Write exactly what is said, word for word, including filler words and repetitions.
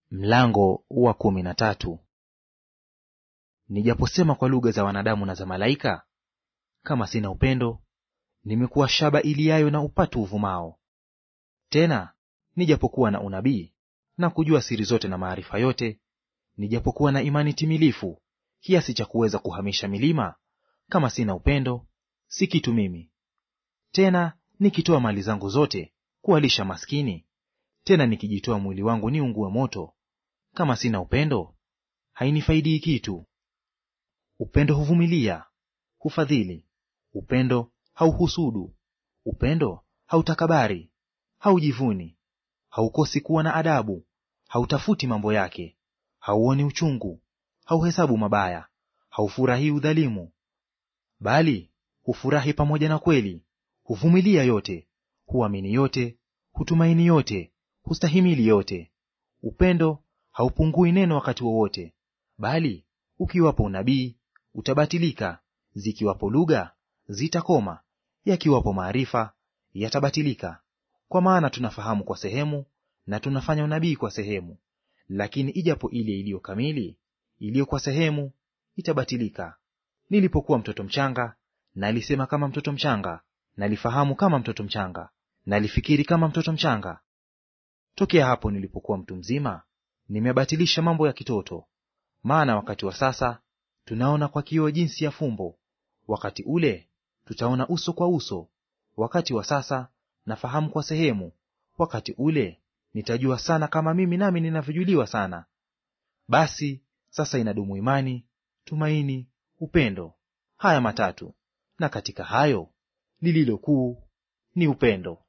Mlango wa kumi na tatu. Nijaposema kwa lugha za wanadamu na za malaika, kama sina upendo, nimekuwa shaba iliayo na upatu uvumao. Tena nijapokuwa na unabii na kujua siri zote na maarifa yote, nijapokuwa na imani timilifu kiasi cha kuweza kuhamisha milima, kama sina upendo, si kitu mimi. Tena nikitoa mali zangu zote kuwalisha maskini, tena nikijitoa mwili wangu niungue moto, kama sina upendo, hainifaidi kitu. Upendo huvumilia, hufadhili; upendo hauhusudu; upendo hautakabari, haujivuni, haukosi kuwa na adabu, hautafuti mambo yake, hauoni uchungu, hauhesabu mabaya, haufurahii udhalimu, bali hufurahi pamoja na kweli, huvumilia yote, huamini yote, hutumaini yote, hustahimili yote. Upendo haupungui neno wakati wowote, bali ukiwapo unabii utabatilika, zikiwapo lugha zitakoma, yakiwapo maarifa yatabatilika. Kwa maana tunafahamu kwa sehemu, na tunafanya unabii kwa sehemu. Lakini ijapo ile iliyo kamili, iliyo kwa sehemu, itabatilika. Nilipokuwa mtoto mchanga, nalisema kama mtoto mchanga, nalifahamu kama mtoto mchanga, nalifikiri kama mtoto mchanga. Tokea hapo nilipokuwa mtu mzima, nimebatilisha mambo ya kitoto. Maana wakati wa sasa tunaona kwa kioo jinsi ya fumbo, wakati ule tutaona uso kwa uso. Wakati wa sasa nafahamu kwa sehemu, wakati ule nitajua sana, kama mimi nami ninavyojuliwa sana. Basi sasa inadumu imani, tumaini, upendo, haya matatu; na katika hayo lililo kuu ni upendo.